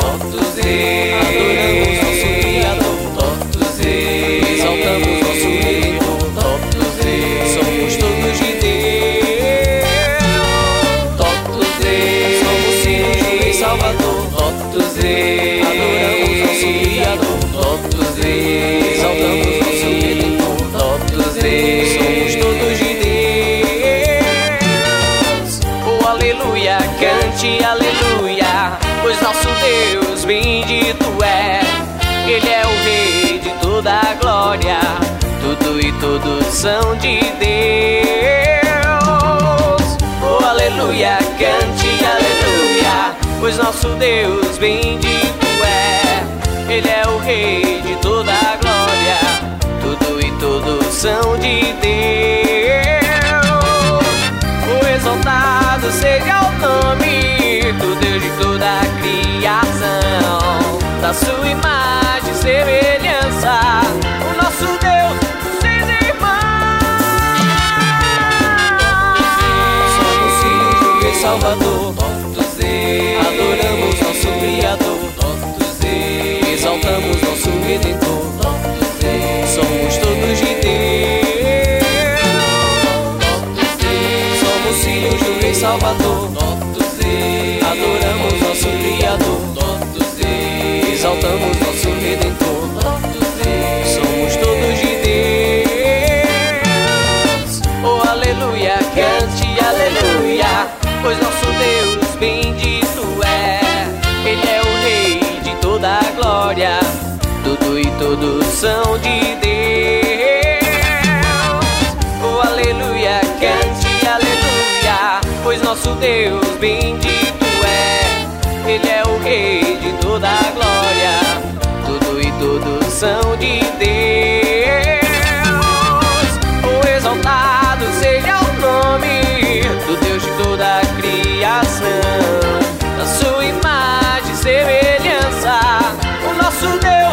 todos adoramos nosso Criador, todos exaltamos nosso Redentor, todos somos todos de Deus, todos somos filhos do Rei Salvador, todos adoramos nosso Criador, todos exaltamos nosso Redentor, todos somos todos de Deus. Oh, aleluia, cante aleluia, pois nosso Deus bendito é. Ele é o Rei de toda a glória, tudo e todos são de Deus. Oh, aleluia, cante aleluia, pois nosso Deus bendito é. Ele é o Rei de toda a glória, tudo e todos são de Deus. Oh, exaltado seja o nome do Deus de toda a criação, da sua imagem e semelhança, o nosso Deus seus irmãos. Somos filhos do Rei Salvador, todos adoramos nosso Criador, todos exaltamos nosso Redentor, todos somos todos de Deus, somos filhos do Rei Salvador, todos adoramos nosso Criador, todos exaltamos nosso Redentor, todos somos todos de Deus. Oh, aleluia, cante aleluia, pois nosso Deus bendito é. Ele é o Rei de toda a glória, tudo e todos são de Deus. Oh, aleluia, cante aleluia, pois nosso Deus bendito é. Ele é o Rei de toda a glória, tudo e todos são de Deus. Oh, exaltado seja o nome do Deus de toda a criação, da sua imagem e semelhança, o nosso Deus